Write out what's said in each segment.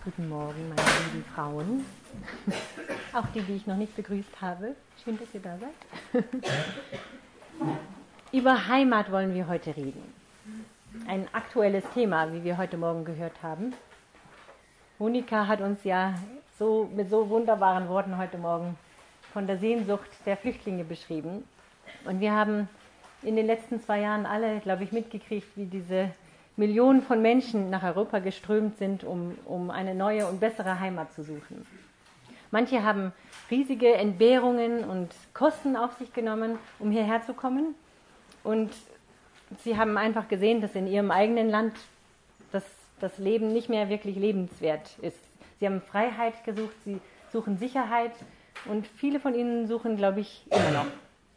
Guten Morgen, meine lieben Frauen. Auch die ich noch nicht begrüßt habe. Schön, dass ihr da seid. Über Heimat wollen wir heute reden. Ein aktuelles Thema, wie wir heute Morgen gehört haben. Monika hat uns ja mit so wunderbaren Worten heute Morgen von der Sehnsucht der Flüchtlinge beschrieben. Und wir haben in den letzten 2 Jahren alle, glaube ich, mitgekriegt, wie diese Millionen von Menschen nach Europa geströmt sind, um eine neue und bessere Heimat zu suchen. Manche haben riesige Entbehrungen und Kosten auf sich genommen, um hierher zu kommen. Und sie haben einfach gesehen, dass in ihrem eigenen Land das Leben nicht mehr wirklich lebenswert ist. Sie haben Freiheit gesucht, sie suchen Sicherheit und viele von ihnen suchen, glaube ich, immer noch.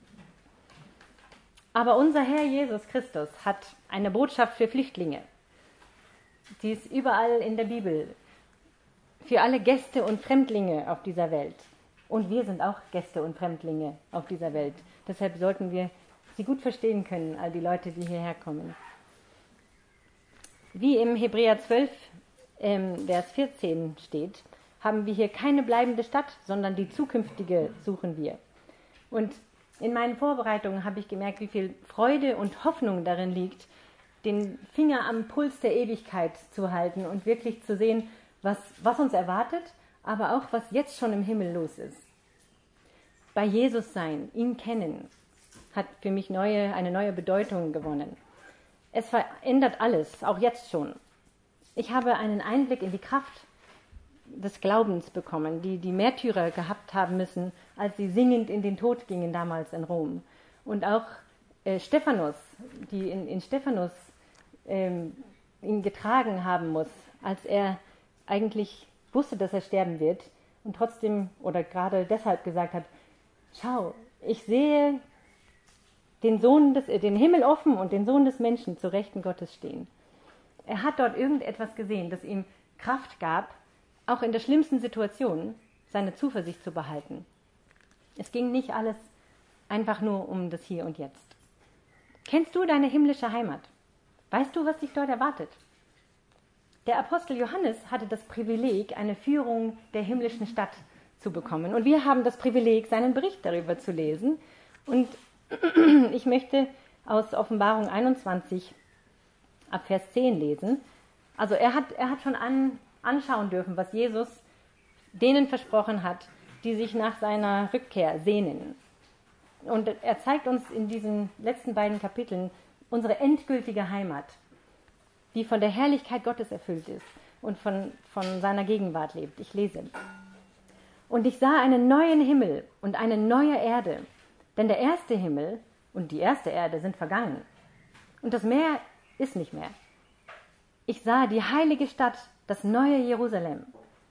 Aber unser Herr Jesus Christus hat eine Botschaft für Flüchtlinge. Die ist überall in der Bibel. Für alle Gäste und Fremdlinge auf dieser Welt. Und wir sind auch Gäste und Fremdlinge auf dieser Welt. Deshalb sollten wir sie gut verstehen können, all die Leute, die hierher kommen. Wie im Hebräer 12, Vers 14 steht, haben wir hier keine bleibende Stadt, sondern die zukünftige suchen wir. Und in meinen Vorbereitungen habe ich gemerkt, wie viel Freude und Hoffnung darin liegt, den Finger am Puls der Ewigkeit zu halten und wirklich zu sehen, was uns erwartet, aber auch, was jetzt schon im Himmel los ist. Bei Jesus sein, ihn kennen, hat für mich eine neue Bedeutung gewonnen. Es verändert alles, auch jetzt schon. Ich habe einen Einblick in die Kraft des Glaubens bekommen, die die Märtyrer gehabt haben müssen, als sie singend in den Tod gingen damals in Rom. Und auch Stephanus, die in Stephanus ihn getragen haben muss, als er eigentlich wusste, dass er sterben wird und trotzdem oder gerade deshalb gesagt hat, schau, ich sehe den Himmel offen und den Sohn des Menschen zu Rechten Gottes stehen. Er hat dort irgendetwas gesehen, das ihm Kraft gab, auch in der schlimmsten Situation seine Zuversicht zu behalten. Es ging nicht alles einfach nur um das Hier und Jetzt. Kennst du deine himmlische Heimat? Weißt du, was dich dort erwartet? Der Apostel Johannes hatte das Privileg, eine Führung der himmlischen Stadt zu bekommen. Und wir haben das Privileg, seinen Bericht darüber zu lesen. Und ich möchte aus Offenbarung 21 ab Vers 10 lesen. Also er hat schon anschauen dürfen, was Jesus denen versprochen hat, die sich nach seiner Rückkehr sehnen. Und er zeigt uns in diesen letzten beiden Kapiteln unsere endgültige Heimat, die von der Herrlichkeit Gottes erfüllt ist und von seiner Gegenwart lebt. Ich lese. Und ich sah einen neuen Himmel und eine neue Erde, denn der erste Himmel und die erste Erde sind vergangen. Und das Meer ist nicht mehr. Ich sah die heilige Stadt, das neue Jerusalem,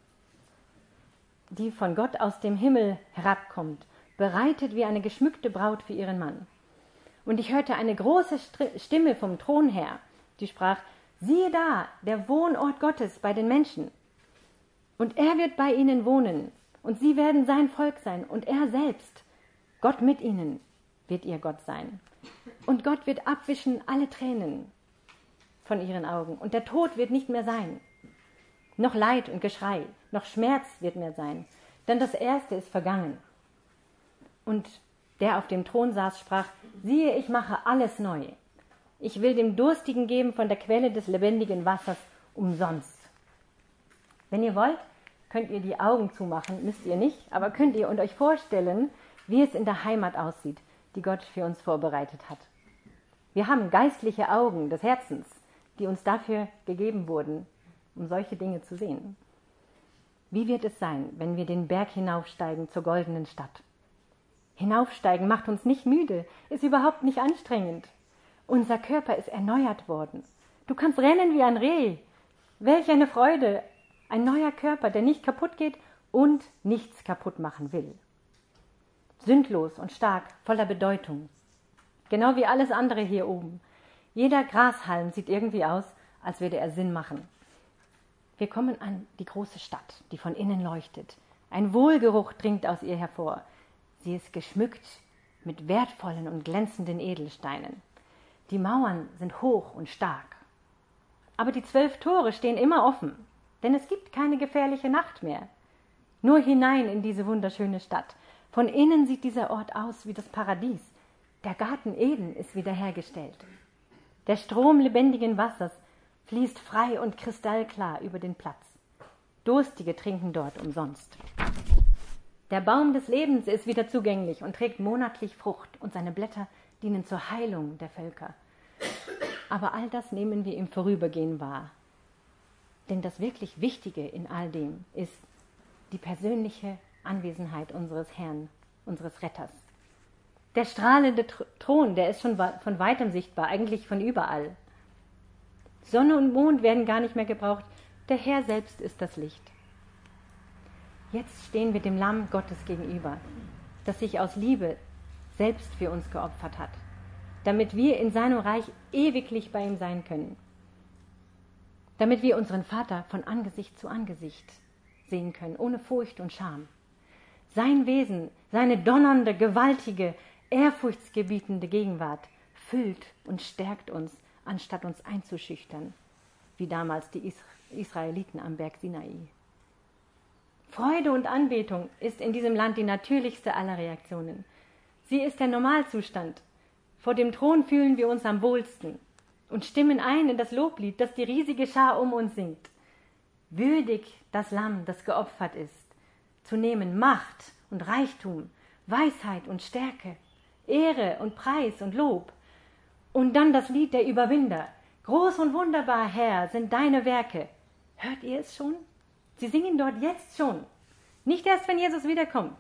die von Gott aus dem Himmel herabkommt, bereitet wie eine geschmückte Braut für ihren Mann. Und ich hörte eine große Stimme vom Thron her, die sprach, siehe da, der Wohnort Gottes bei den Menschen. Und er wird bei ihnen wohnen, und sie werden sein Volk sein, und er selbst, Gott mit ihnen, wird ihr Gott sein. Und Gott wird abwischen alle Tränen von ihren Augen, und der Tod wird nicht mehr sein. Noch Leid und Geschrei, noch Schmerz wird mehr sein, denn das Erste ist vergangen. Und der auf dem Thron saß, sprach, siehe, ich mache alles neu. Ich will dem Durstigen geben von der Quelle des lebendigen Wassers umsonst. Wenn ihr wollt, könnt ihr die Augen zumachen, müsst ihr nicht, aber könnt ihr euch vorstellen, wie es in der Heimat aussieht, die Gott für uns vorbereitet hat. Wir haben geistliche Augen des Herzens, die uns dafür gegeben wurden, um solche Dinge zu sehen. Wie wird es sein, wenn wir den Berg hinaufsteigen zur goldenen Stadt? Hinaufsteigen macht uns nicht müde, ist überhaupt nicht anstrengend. Unser Körper ist erneuert worden. Du kannst rennen wie ein Reh. Welch eine Freude! Ein neuer Körper, der nicht kaputt geht und nichts kaputt machen will. Sündlos und stark, voller Bedeutung. Genau wie alles andere hier oben. Jeder Grashalm sieht irgendwie aus, als würde er Sinn machen. Wir kommen an die große Stadt, die von innen leuchtet. Ein Wohlgeruch dringt aus ihr hervor. Sie ist geschmückt mit wertvollen und glänzenden Edelsteinen. Die Mauern sind hoch und stark. Aber die 12 Tore stehen immer offen. denn es gibt keine gefährliche Nacht mehr. Nur hinein in diese wunderschöne Stadt. Von innen sieht dieser Ort aus wie das Paradies. Der Garten Eden ist wiederhergestellt. Der Strom lebendigen Wassers fließt frei und kristallklar über den Platz. Durstige trinken dort umsonst. Der Baum des Lebens ist wieder zugänglich und trägt monatlich Frucht, und seine Blätter dienen zur Heilung der Völker. Aber all das nehmen wir im Vorübergehen wahr. Denn das wirklich Wichtige in all dem ist die persönliche Anwesenheit unseres Herrn, unseres Retters. Der strahlende Thron, der ist schon von weitem sichtbar, eigentlich von überall. Sonne und Mond werden gar nicht mehr gebraucht, der Herr selbst ist das Licht. Jetzt stehen wir dem Lamm Gottes gegenüber, das sich aus Liebe selbst für uns geopfert hat, damit wir in seinem Reich ewiglich bei ihm sein können, damit wir unseren Vater von Angesicht zu Angesicht sehen können, ohne Furcht und Scham. Sein Wesen, seine donnernde, gewaltige, ehrfurchtsgebietende Gegenwart füllt und stärkt uns, anstatt uns einzuschüchtern, wie damals die Israeliten am Berg Sinai. Freude und Anbetung ist in diesem Land die natürlichste aller Reaktionen. Sie ist der Normalzustand. Vor dem Thron fühlen wir uns am wohlsten und stimmen ein in das Loblied, das die riesige Schar um uns singt. Würdig das Lamm, das geopfert ist, zu nehmen Macht und Reichtum, Weisheit und Stärke, Ehre und Preis und Lob. Und dann das Lied der Überwinder. Groß und wunderbar, Herr, sind deine Werke. Hört ihr es schon? Sie singen dort jetzt schon. Nicht erst, wenn Jesus wiederkommt.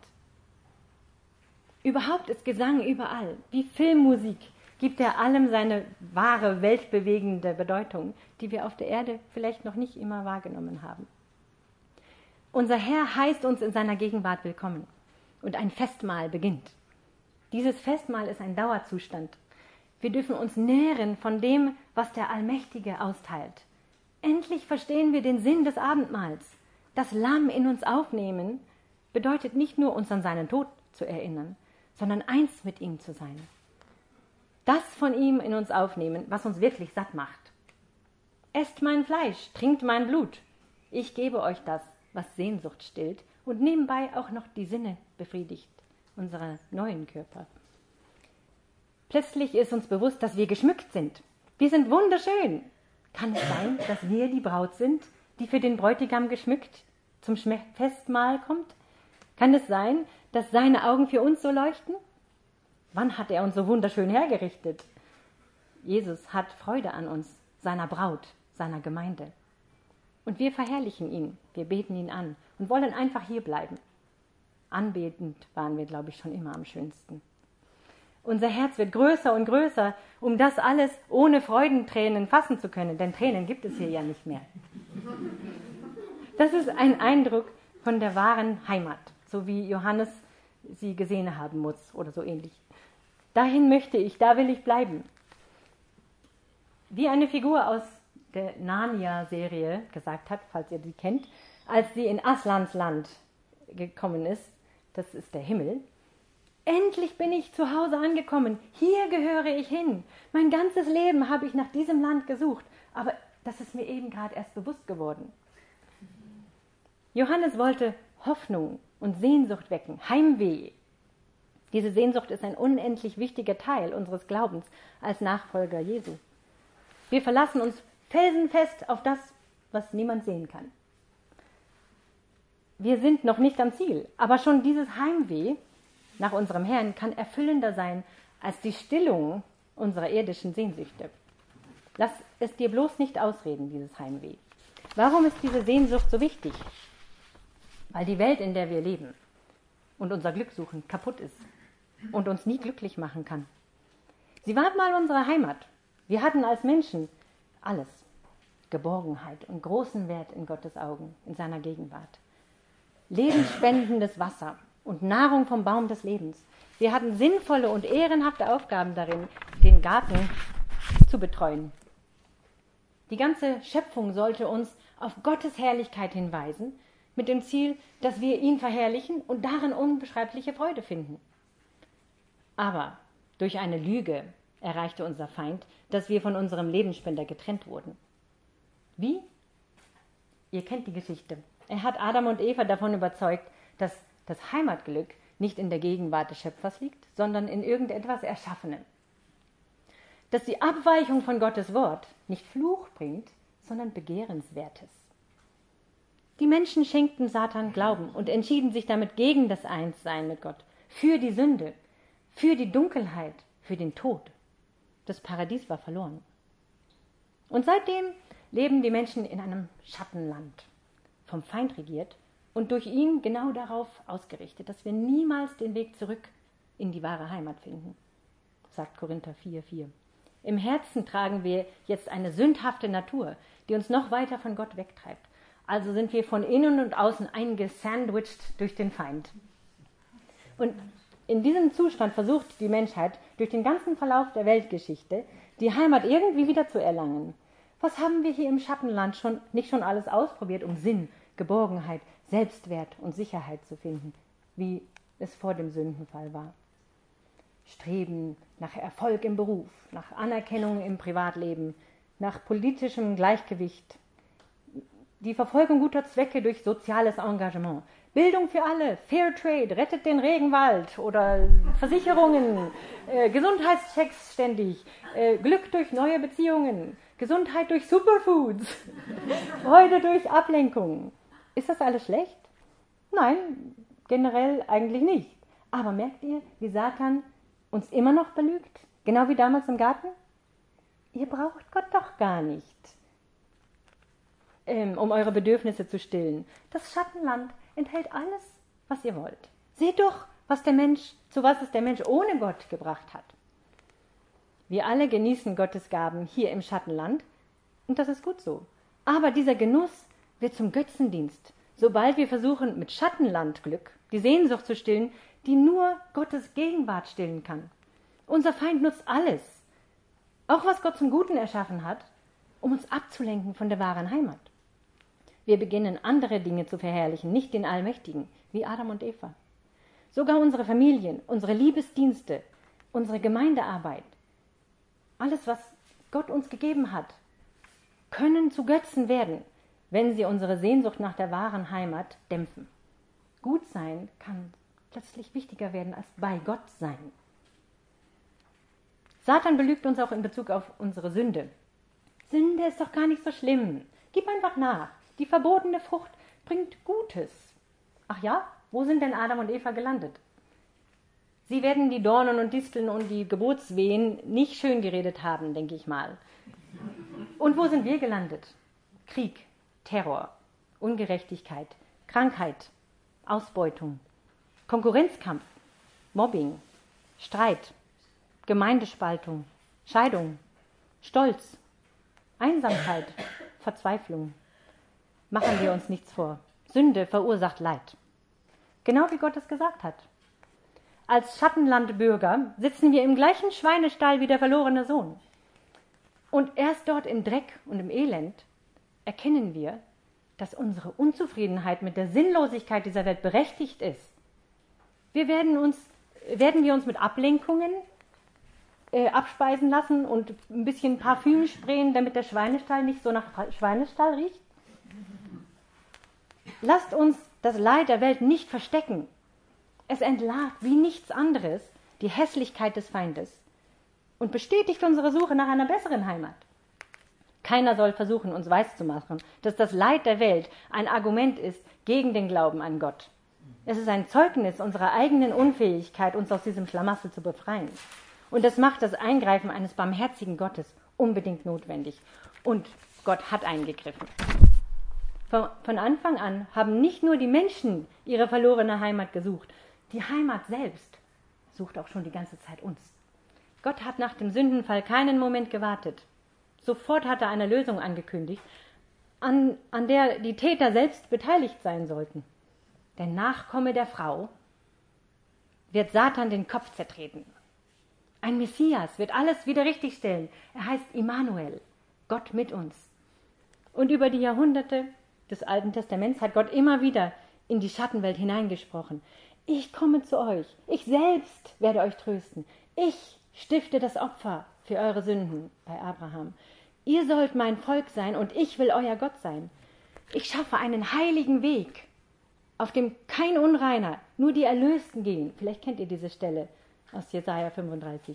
Überhaupt ist Gesang überall. Wie Filmmusik gibt er allem seine wahre, weltbewegende Bedeutung, die wir auf der Erde vielleicht noch nicht immer wahrgenommen haben. Unser Herr heißt uns in seiner Gegenwart willkommen und ein Festmahl beginnt. Dieses Festmahl ist ein Dauerzustand. Wir dürfen uns nähren von dem, was der Allmächtige austeilt. Endlich verstehen wir den Sinn des Abendmahls. Das Lamm in uns aufnehmen bedeutet nicht nur, uns an seinen Tod zu erinnern, sondern eins mit ihm zu sein. Das von ihm in uns aufnehmen, was uns wirklich satt macht. Esst mein Fleisch, trinkt mein Blut. Ich gebe euch das, was Sehnsucht stillt und nebenbei auch noch die Sinne befriedigt, unserer neuen Körper. Plötzlich ist uns bewusst, dass wir geschmückt sind. Wir sind wunderschön. Kann es sein, dass wir die Braut sind, die für den Bräutigam geschmückt zum Festmahl kommt? Kann es sein, dass seine Augen für uns so leuchten? Wann hat er uns so wunderschön hergerichtet? Jesus hat Freude an uns, seiner Braut, seiner Gemeinde. Und wir verherrlichen ihn, wir beten ihn an und wollen einfach hier bleiben. Anbetend waren wir, glaube ich, schon immer am schönsten. Unser Herz wird größer und größer, um das alles ohne Freudentränen fassen zu können, denn Tränen gibt es hier ja nicht mehr. Das ist ein Eindruck von der wahren Heimat, so wie Johannes sie gesehen haben muss oder so ähnlich. Dahin möchte ich, da will ich bleiben. Wie eine Figur aus der Narnia-Serie gesagt hat, falls ihr die kennt, als sie in Aslans Land gekommen ist, das ist der Himmel. Endlich bin ich zu Hause angekommen, hier gehöre ich hin. Mein ganzes Leben habe ich nach diesem Land gesucht, aber das ist mir eben gerade erst bewusst geworden. Johannes wollte Hoffnung und Sehnsucht wecken, Heimweh. Diese Sehnsucht ist ein unendlich wichtiger Teil unseres Glaubens als Nachfolger Jesu. Wir verlassen uns felsenfest auf das, was niemand sehen kann. Wir sind noch nicht am Ziel, aber schon dieses Heimweh nach unserem Herrn kann erfüllender sein als die Stillung unserer irdischen Sehnsüchte. Lass es dir bloß nicht ausreden, dieses Heimweh. Warum ist diese Sehnsucht so wichtig? Weil die Welt, in der wir leben und unser Glück suchen, kaputt ist und uns nie glücklich machen kann. Sie war mal unsere Heimat. Wir hatten als Menschen alles. Geborgenheit und großen Wert in Gottes Augen, in seiner Gegenwart. Lebensspendendes Wasser und Nahrung vom Baum des Lebens. Wir hatten sinnvolle und ehrenhafte Aufgaben darin, den Garten zu betreuen. Die ganze Schöpfung sollte uns auf Gottes Herrlichkeit hinweisen, mit dem Ziel, dass wir ihn verherrlichen und darin unbeschreibliche Freude finden. Aber durch eine Lüge erreichte unser Feind, dass wir von unserem Lebensspender getrennt wurden. Wie? Ihr kennt die Geschichte. Er hat Adam und Eva davon überzeugt, dass das Heimatglück nicht in der Gegenwart des Schöpfers liegt, sondern in irgendetwas Erschaffenem. Dass die Abweichung von Gottes Wort nicht Fluch bringt, sondern Begehrenswertes. Die Menschen schenkten Satan Glauben und entschieden sich damit gegen das Einssein mit Gott, für die Sünde, für die Dunkelheit, für den Tod. Das Paradies war verloren. Und seitdem leben die Menschen in einem Schattenland, vom Feind regiert und durch ihn genau darauf ausgerichtet, dass wir niemals den Weg zurück in die wahre Heimat finden, sagt Korinther 4,4. Im Herzen tragen wir jetzt eine sündhafte Natur, die uns noch weiter von Gott wegtreibt. Also sind wir von innen und außen eingesandwiched durch den Feind. Und in diesem Zustand versucht die Menschheit durch den ganzen Verlauf der Weltgeschichte die Heimat irgendwie wieder zu erlangen. Was haben wir hier im Schattenland nicht schon alles ausprobiert, um Sinn, Geborgenheit, Selbstwert und Sicherheit zu finden, wie es vor dem Sündenfall war? Streben nach Erfolg im Beruf, nach Anerkennung im Privatleben, nach politischem Gleichgewicht, die Verfolgung guter Zwecke durch soziales Engagement, Bildung für alle, Fair Trade, rettet den Regenwald oder Versicherungen, Gesundheitschecks ständig, Glück durch neue Beziehungen, Gesundheit durch Superfoods, Freude durch Ablenkung. Ist das alles schlecht? Nein, generell eigentlich nicht. Aber merkt ihr, wie Satan uns immer noch belügt? Genau wie damals im Garten? Ihr braucht Gott doch gar nicht, um eure Bedürfnisse zu stillen. Das Schattenland enthält alles, was ihr wollt. Seht doch, zu was es der Mensch ohne Gott gebracht hat. Wir alle genießen Gottes Gaben hier im Schattenland und das ist gut so. Aber dieser Genuss wird zum Götzendienst, sobald wir versuchen, mit Schattenlandglück die Sehnsucht zu stillen, die nur Gottes Gegenwart stillen kann. Unser Feind nutzt alles, auch was Gott zum Guten erschaffen hat, um uns abzulenken von der wahren Heimat. Wir beginnen, andere Dinge zu verherrlichen, nicht den Allmächtigen, wie Adam und Eva. Sogar unsere Familien, unsere Liebesdienste, unsere Gemeindearbeit, alles, was Gott uns gegeben hat, können zu Götzen werden, wenn sie unsere Sehnsucht nach der wahren Heimat dämpfen. Gut sein kann plötzlich wichtiger werden als bei Gott sein. Satan belügt uns auch in Bezug auf unsere Sünde. Sünde ist doch gar nicht so schlimm. Gib einfach nach. Die verbotene Frucht bringt Gutes. Ach ja, wo sind denn Adam und Eva gelandet? Sie werden die Dornen und Disteln und die Gebotswehen nicht schön geredet haben, denke ich mal. Und wo sind wir gelandet? Krieg, Terror, Ungerechtigkeit, Krankheit, Ausbeutung, Konkurrenzkampf, Mobbing, Streit, Gemeindespaltung, Scheidung, Stolz, Einsamkeit, Verzweiflung. Machen wir uns nichts vor. Sünde verursacht Leid. Genau wie Gott es gesagt hat. Als Schattenlandbürger sitzen wir im gleichen Schweinestall wie der verlorene Sohn. Und erst dort im Dreck und im Elend erkennen wir, dass unsere Unzufriedenheit mit der Sinnlosigkeit dieser Welt berechtigt ist. Werden wir uns mit Ablenkungen abspeisen lassen und ein bisschen Parfüm sprayen, damit der Schweinestall nicht so nach Schweinestall riecht? Lasst uns das Leid der Welt nicht verstecken. Es entlarvt wie nichts anderes die Hässlichkeit des Feindes und bestätigt unsere Suche nach einer besseren Heimat. Keiner soll versuchen, uns weiszumachen, dass das Leid der Welt ein Argument ist gegen den Glauben an Gott. Es ist ein Zeugnis unserer eigenen Unfähigkeit, uns aus diesem Schlamassel zu befreien. Und das macht das Eingreifen eines barmherzigen Gottes unbedingt notwendig. Und Gott hat eingegriffen. Von Anfang an haben nicht nur die Menschen ihre verlorene Heimat gesucht, die Heimat selbst sucht auch schon die ganze Zeit uns. Gott hat nach dem Sündenfall keinen Moment gewartet. Sofort hat er eine Lösung angekündigt, an der die Täter selbst beteiligt sein sollten. Der Nachkomme der Frau wird Satan den Kopf zertreten. Ein Messias wird alles wieder richtigstellen. Er heißt Immanuel, Gott mit uns. Und über die Jahrhunderte des Alten Testaments hat Gott immer wieder in die Schattenwelt hineingesprochen. Ich komme zu euch, ich selbst werde euch trösten. Ich stifte das Opfer für eure Sünden bei Abraham. Ihr sollt mein Volk sein und ich will euer Gott sein. Ich schaffe einen heiligen Weg, auf dem kein Unreiner, nur die Erlösten gehen. Vielleicht kennt ihr diese Stelle aus Jesaja 35.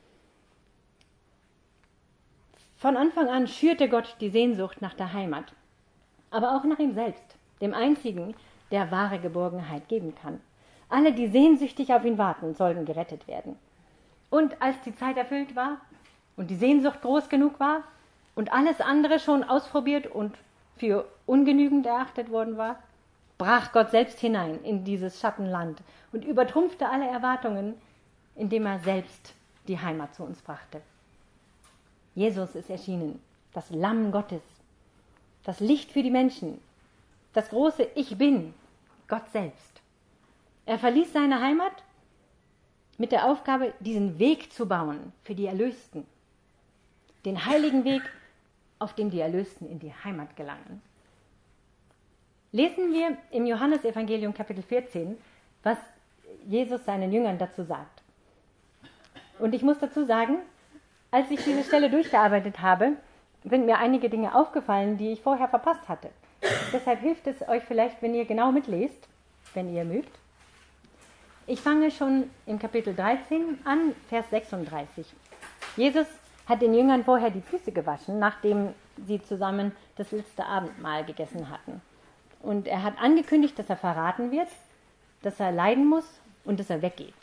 Von Anfang an schürte Gott die Sehnsucht nach der Heimat, aber auch nach ihm selbst, dem Einzigen, der wahre Geborgenheit geben kann. Alle, die sehnsüchtig auf ihn warten, sollen gerettet werden. Und als die Zeit erfüllt war und die Sehnsucht groß genug war und alles andere schon ausprobiert und für ungenügend erachtet worden war, brach Gott selbst hinein in dieses Schattenland und übertrumpfte alle Erwartungen, indem er selbst die Heimat zu uns brachte. Jesus ist erschienen, das Lamm Gottes, das Licht für die Menschen, das große Ich Bin, Gott selbst. Er verließ seine Heimat mit der Aufgabe, diesen Weg zu bauen für die Erlösten, den heiligen Weg, auf dem die Erlösten in die Heimat gelangen. Lesen wir im Johannesevangelium Kapitel 14, was Jesus seinen Jüngern dazu sagt. Und ich muss dazu sagen, als ich diese Stelle durchgearbeitet habe, sind mir einige Dinge aufgefallen, die ich vorher verpasst hatte. Deshalb hilft es euch vielleicht, wenn ihr genau mitlest, wenn ihr mögt. Ich fange schon im Kapitel 13 an, Vers 36. Jesus hat den Jüngern vorher die Füße gewaschen, nachdem sie zusammen das letzte Abendmahl gegessen hatten. Und er hat angekündigt, dass er verraten wird, dass er leiden muss und dass er weggeht.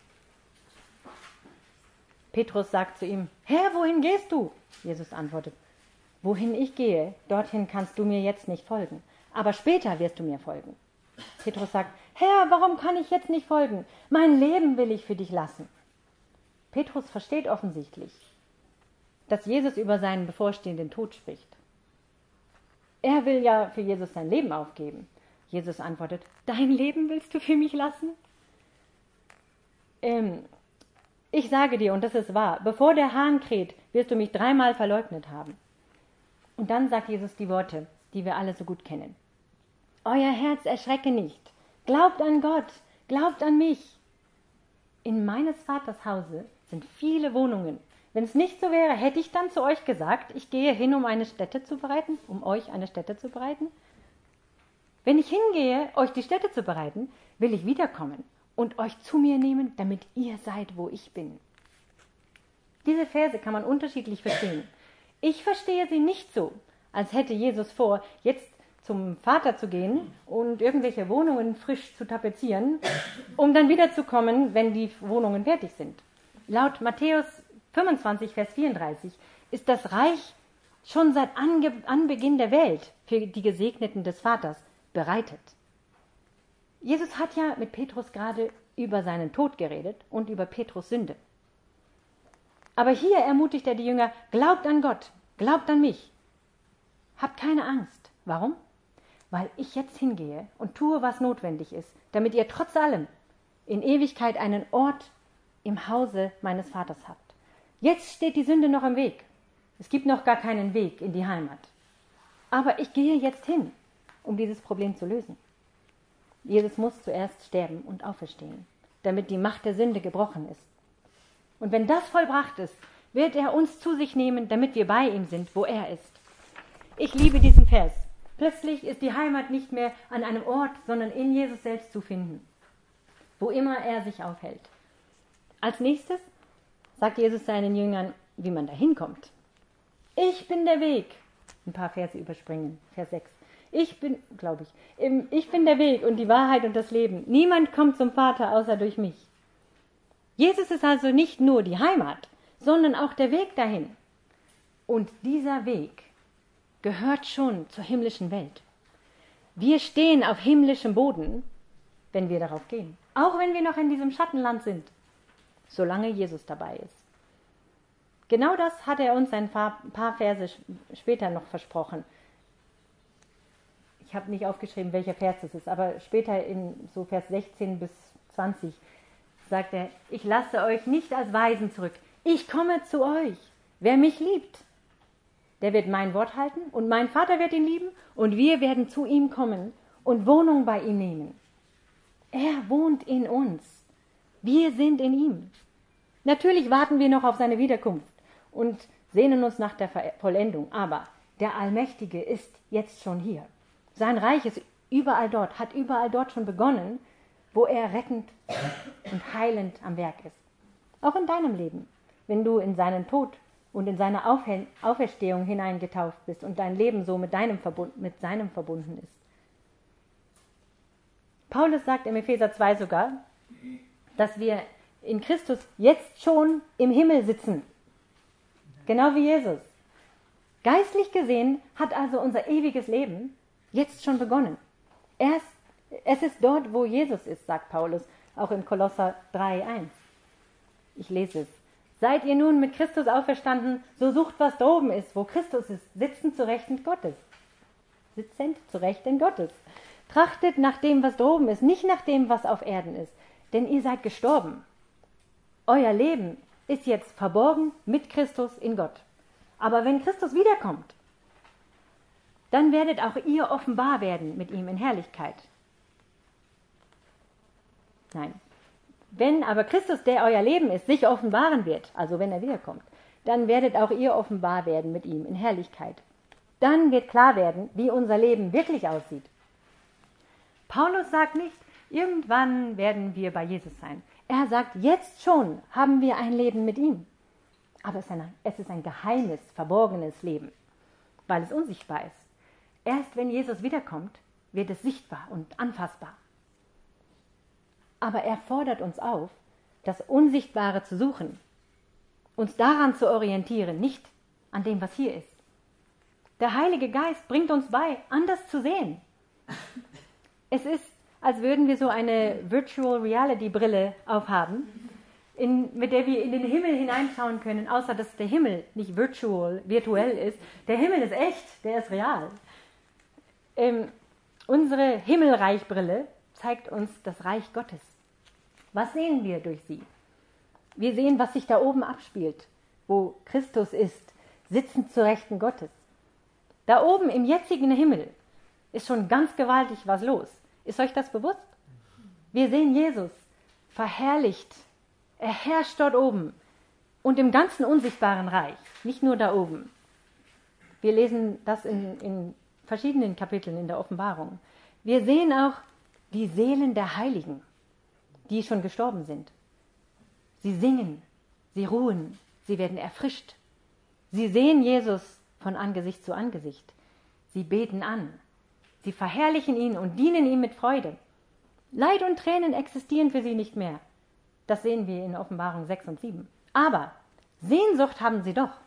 Petrus sagt zu ihm, Herr, wohin gehst du? Jesus antwortet, wohin ich gehe, dorthin kannst du mir jetzt nicht folgen, aber später wirst du mir folgen. Petrus sagt, Herr, warum kann ich jetzt nicht folgen? Mein Leben will ich für dich lassen. Petrus versteht offensichtlich, dass Jesus über seinen bevorstehenden Tod spricht. Er will ja für Jesus sein Leben aufgeben. Jesus antwortet, dein Leben willst du für mich lassen? Ich sage dir, und das ist wahr, bevor der Hahn kräht, wirst du mich 3-mal verleugnet haben. Und dann sagt Jesus die Worte, die wir alle so gut kennen. Euer Herz erschrecke nicht. Glaubt an Gott, glaubt an mich. In meines Vaters Hause sind viele Wohnungen. Wenn es nicht so wäre, hätte ich dann zu euch gesagt, ich gehe hin, um eine Stätte zu bereiten, um euch eine Stätte zu bereiten. Wenn ich hingehe, euch die Stätte zu bereiten, will ich wiederkommen und euch zu mir nehmen, damit ihr seid, wo ich bin. Diese Verse kann man unterschiedlich verstehen. Ich verstehe sie nicht so, als hätte Jesus vor, jetzt zum Vater zu gehen und irgendwelche Wohnungen frisch zu tapezieren, um dann wiederzukommen, wenn die Wohnungen fertig sind. Laut Matthäus 25, Vers 34 ist das Reich schon seit Anbeginn der Welt für die Gesegneten des Vaters bereitet. Jesus hat ja mit Petrus gerade über seinen Tod geredet und über Petrus Sünde. Aber hier ermutigt er die Jünger, glaubt an Gott, glaubt an mich. Habt keine Angst. Warum? Weil ich jetzt hingehe und tue, was notwendig ist, damit ihr trotz allem in Ewigkeit einen Ort im Hause meines Vaters habt. Jetzt steht die Sünde noch im Weg. Es gibt noch gar keinen Weg in die Heimat. Aber ich gehe jetzt hin, um dieses Problem zu lösen. Jesus muss zuerst sterben und auferstehen, damit die Macht der Sünde gebrochen ist. Und wenn das vollbracht ist, wird er uns zu sich nehmen, damit wir bei ihm sind, wo er ist. Ich liebe diesen Vers. Plötzlich ist die Heimat nicht mehr an einem Ort, sondern in Jesus selbst zu finden, wo immer er sich aufhält. Als nächstes sagt Jesus seinen Jüngern, wie man da hinkommt. Ich bin der Weg. Ein paar Verse überspringen. Vers 6. Ich bin der Weg und die Wahrheit und das Leben. Niemand kommt zum Vater außer durch mich. Jesus ist also nicht nur die Heimat, sondern auch der Weg dahin. Und dieser Weg gehört schon zur himmlischen Welt. Wir stehen auf himmlischem Boden, wenn wir darauf gehen. Auch wenn wir noch in diesem Schattenland sind, solange Jesus dabei ist. Genau das hat er uns ein paar Verse später noch versprochen. Ich habe nicht aufgeschrieben, welcher Vers es ist, aber später in so Vers 16 bis 20 sagt er, ich lasse euch nicht als Waisen zurück. Ich komme zu euch. Wer mich liebt, der wird mein Wort halten und mein Vater wird ihn lieben und wir werden zu ihm kommen und Wohnung bei ihm nehmen. Er wohnt in uns. Wir sind in ihm. Natürlich warten wir noch auf seine Wiederkunft und sehnen uns nach der Vollendung, aber der Allmächtige ist jetzt schon hier. Sein Reich ist überall dort, hat überall dort schon begonnen, wo er rettend und heilend am Werk ist. Auch in deinem Leben, wenn du in seinen Tod und in seine Auferstehung hineingetauft bist und dein Leben so mit seinem verbunden ist. Paulus sagt im Epheser 2 sogar, dass wir in Christus jetzt schon im Himmel sitzen. Genau wie Jesus. Geistlich gesehen hat also unser ewiges Leben jetzt schon begonnen. Es ist dort, wo Jesus ist, sagt Paulus, auch in Kolosser 3,1. Ich lese es. Seid ihr nun mit Christus auferstanden, so sucht, was droben ist, wo Christus ist, sitzend zu Rechten Gottes. Sitzend zu Rechten Gottes. Trachtet nach dem, was droben ist, nicht nach dem, was auf Erden ist. Denn ihr seid gestorben. Euer Leben ist jetzt verborgen mit Christus in Gott. Aber wenn Christus wiederkommt, dann werdet auch ihr offenbar werden mit ihm in Herrlichkeit. Nein. Wenn aber Christus, der euer Leben ist, sich offenbaren wird, also wenn er wiederkommt, dann werdet auch ihr offenbar werden mit ihm in Herrlichkeit. Dann wird klar werden, wie unser Leben wirklich aussieht. Paulus sagt nicht, irgendwann werden wir bei Jesus sein. Er sagt, jetzt schon haben wir ein Leben mit ihm. Aber es ist ein geheimes, verborgenes Leben, weil es unsichtbar ist. Erst wenn Jesus wiederkommt, wird es sichtbar und anfassbar. Aber er fordert uns auf, das Unsichtbare zu suchen, uns daran zu orientieren, nicht an dem, was hier ist. Der Heilige Geist bringt uns bei, anders zu sehen. Es ist, als würden wir so eine Virtual Reality Brille aufhaben, mit der wir in den Himmel hineinschauen können, außer dass der Himmel nicht virtuell ist. Der Himmel ist echt, der ist real. Unsere Himmelreichbrille zeigt uns das Reich Gottes. Was sehen wir durch sie? Wir sehen, was sich da oben abspielt, wo Christus ist, sitzend zu Rechten Gottes. Da oben im jetzigen Himmel ist schon ganz gewaltig was los. Ist euch das bewusst? Wir sehen Jesus verherrlicht. Er herrscht dort oben und im ganzen unsichtbaren Reich, nicht nur da oben. Wir lesen das in verschiedenen Kapiteln in der Offenbarung. Wir sehen auch die Seelen der Heiligen, die schon gestorben sind. Sie singen, sie ruhen, sie werden erfrischt. Sie sehen Jesus von Angesicht zu Angesicht. Sie beten an. Sie verherrlichen ihn und dienen ihm mit Freude. Leid und Tränen existieren für sie nicht mehr. Das sehen wir in Offenbarung 6 und 7. Aber Sehnsucht haben sie doch.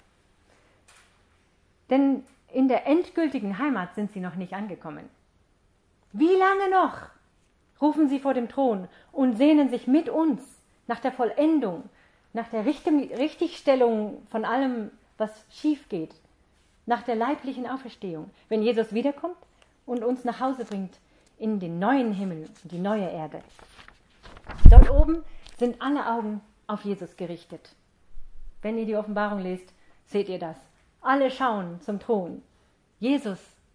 Denn in der endgültigen Heimat sind sie noch nicht angekommen. Wie lange noch? Rufen sie vor dem Thron und sehnen sich mit uns nach der Vollendung, nach der Richtigstellung von allem, was schief geht, nach der leiblichen Auferstehung, wenn Jesus wiederkommt und uns nach Hause bringt in den neuen Himmel und die neue Erde. Dort oben sind alle Augen auf Jesus gerichtet. Wenn ihr die Offenbarung lest, seht ihr das. Alle schauen zum Thron. Jesus,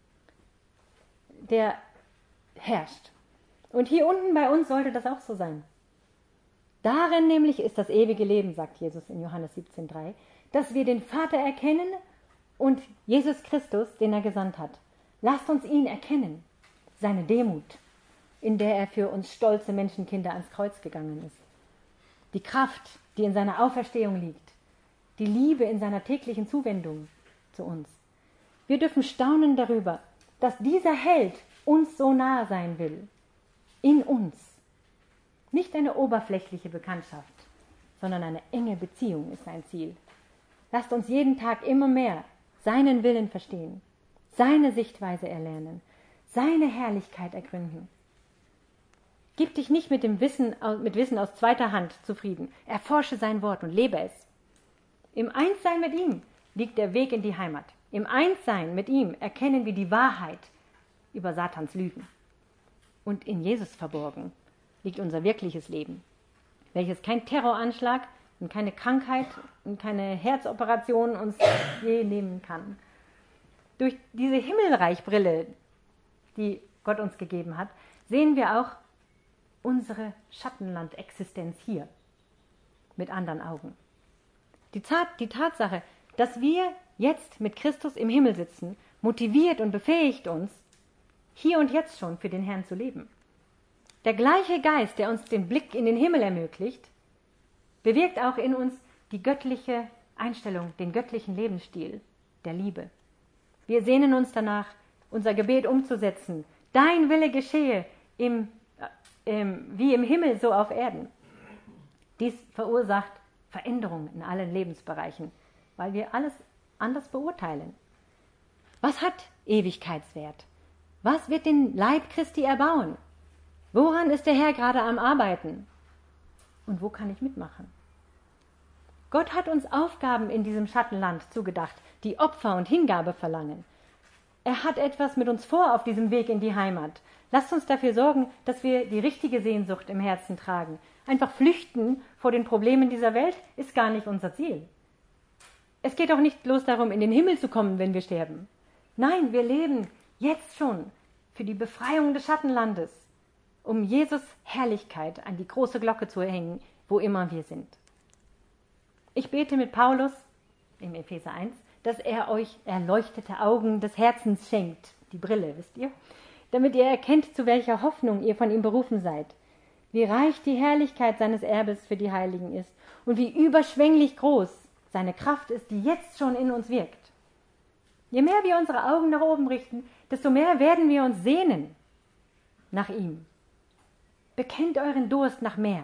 der herrscht. Und hier unten bei uns sollte das auch so sein. Darin nämlich ist das ewige Leben, sagt Jesus in Johannes 17,3, dass wir den Vater erkennen und Jesus Christus, den er gesandt hat. Lasst uns ihn erkennen, seine Demut, in der er für uns stolze Menschenkinder ans Kreuz gegangen ist. Die Kraft, die in seiner Auferstehung liegt. Die Liebe in seiner täglichen Zuwendung zu uns. Wir dürfen staunen darüber, dass dieser Held uns so nahe sein will. In uns. Nicht eine oberflächliche Bekanntschaft, sondern eine enge Beziehung ist sein Ziel. Lasst uns jeden Tag immer mehr seinen Willen verstehen, seine Sichtweise erlernen, seine Herrlichkeit ergründen. Gib dich nicht mit Wissen aus zweiter Hand zufrieden. Erforsche sein Wort und lebe es. Im Einssein mit ihm liegt der Weg in die Heimat. Im Einssein mit ihm erkennen wir die Wahrheit über Satans Lügen. Und in Jesus verborgen liegt unser wirkliches Leben, welches kein Terroranschlag und keine Krankheit und keine Herzoperation uns je nehmen kann. Durch diese Himmelreichbrille, die Gott uns gegeben hat, sehen wir auch unsere Schattenland-Existenz hier mit anderen Augen. Die Tatsache, dass wir jetzt mit Christus im Himmel sitzen, motiviert und befähigt uns, hier und jetzt schon für den Herrn zu leben. Der gleiche Geist, der uns den Blick in den Himmel ermöglicht, bewirkt auch in uns die göttliche Einstellung, den göttlichen Lebensstil der Liebe. Wir sehnen uns danach, unser Gebet umzusetzen. Dein Wille geschehe wie im Himmel, so auf Erden. Dies verursacht Veränderungen in allen Lebensbereichen, weil wir alles anders beurteilen. Was hat Ewigkeitswert? Was wird den Leib Christi erbauen? Woran ist der Herr gerade am Arbeiten? Und wo kann ich mitmachen? Gott hat uns Aufgaben in diesem Schattenland zugedacht, die Opfer und Hingabe verlangen. Er hat etwas mit uns vor auf diesem Weg in die Heimat. Lasst uns dafür sorgen, dass wir die richtige Sehnsucht im Herzen tragen. Einfach flüchten vor den Problemen dieser Welt ist gar nicht unser Ziel. Es geht auch nicht bloß darum, in den Himmel zu kommen, wenn wir sterben. Nein, wir leben jetzt schon für die Befreiung des Schattenlandes, um Jesus' Herrlichkeit an die große Glocke zu hängen, wo immer wir sind. Ich bete mit Paulus im Epheser 1, dass er euch erleuchtete Augen des Herzens schenkt, die Brille, wisst ihr, damit ihr erkennt, zu welcher Hoffnung ihr von ihm berufen seid, wie reich die Herrlichkeit seines Erbes für die Heiligen ist und wie überschwänglich groß seine Kraft ist, die jetzt schon in uns wirkt. Je mehr wir unsere Augen nach oben richten, desto mehr werden wir uns sehnen nach ihm. Bekennt euren Durst nach mehr.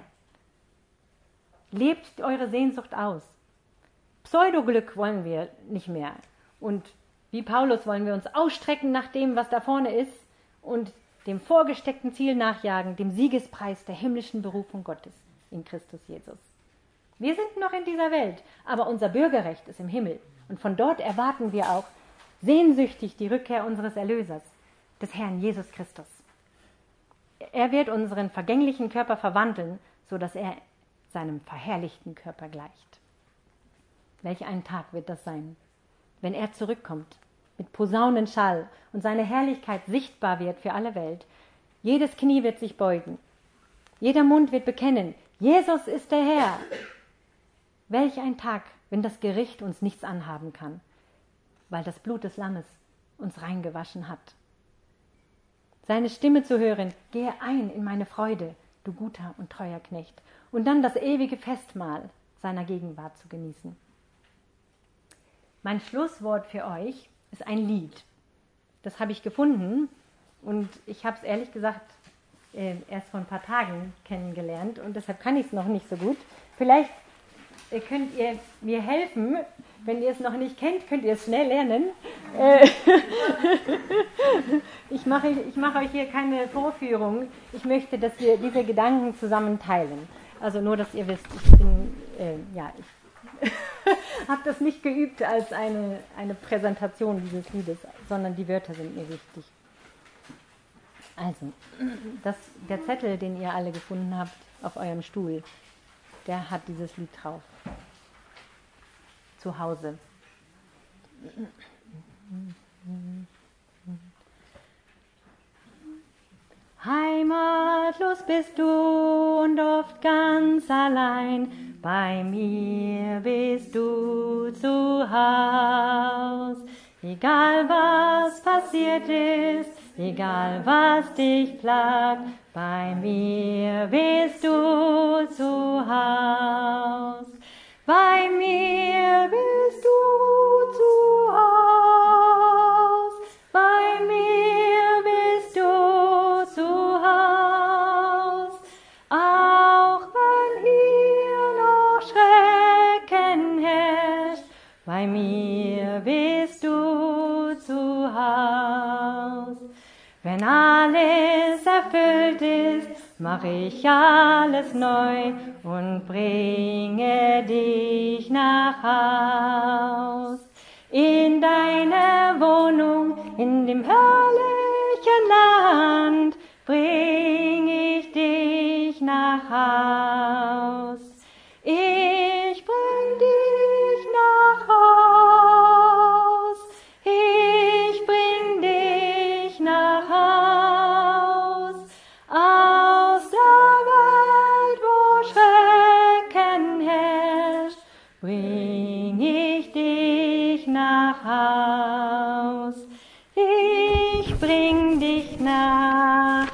Lebt eure Sehnsucht aus. Pseudoglück wollen wir nicht mehr. Und wie Paulus wollen wir uns ausstrecken nach dem, was da vorne ist und dem vorgesteckten Ziel nachjagen, dem Siegespreis der himmlischen Berufung Gottes in Christus Jesus. Wir sind noch in dieser Welt, aber unser Bürgerrecht ist im Himmel. Und von dort erwarten wir auch sehnsüchtig die Rückkehr unseres Erlösers, des Herrn Jesus Christus. Er wird unseren vergänglichen Körper verwandeln, sodass er seinem verherrlichten Körper gleicht. Welch ein Tag wird das sein, wenn er zurückkommt mit Posaunenschall und seine Herrlichkeit sichtbar wird für alle Welt. Jedes Knie wird sich beugen, jeder Mund wird bekennen, Jesus ist der Herr. Welch ein Tag, wenn das Gericht uns nichts anhaben kann, weil das Blut des Lammes uns reingewaschen hat. Seine Stimme zu hören, gehe ein in meine Freude, du guter und treuer Knecht, und dann das ewige Festmahl seiner Gegenwart zu genießen. Mein Schlusswort für euch ist ein Lied. Das habe ich gefunden und ich habe es ehrlich gesagt erst vor ein paar Tagen kennengelernt und deshalb kann ich es noch nicht so gut. Vielleicht könnt ihr mir helfen. Wenn ihr es noch nicht kennt, könnt ihr es schnell lernen. Ich mache euch hier keine Vorführung. Ich möchte, dass wir diese Gedanken zusammen teilen. Also nur, dass ihr wisst, ich habe das nicht geübt als eine Präsentation dieses Liedes, sondern die Wörter sind mir wichtig. Also, der Zettel, den ihr alle gefunden habt auf eurem Stuhl, der hat dieses Lied drauf. Zu Hause. Heimatlos bist du und oft ganz allein, bei mir bist du zu Haus. Egal was passiert ist, egal was dich plagt, bei mir bist du zu Haus. Bei mir bist du zu Haus, bei mir bist du zu Haus, auch wenn hier noch Schrecken herrscht, bei mir bist du zu Haus. Wenn alles erfüllt ist, mach ich alles neu und bringe dich nach Haus. In deine Wohnung, in dem herrlichen Land, bring ich dich nach Haus. Ich bring dich nach Haus. Ich bring dich nach Haus. Aus der Welt, wo Schrecken herrscht, bring ich dich nach Haus. Ich bring nah.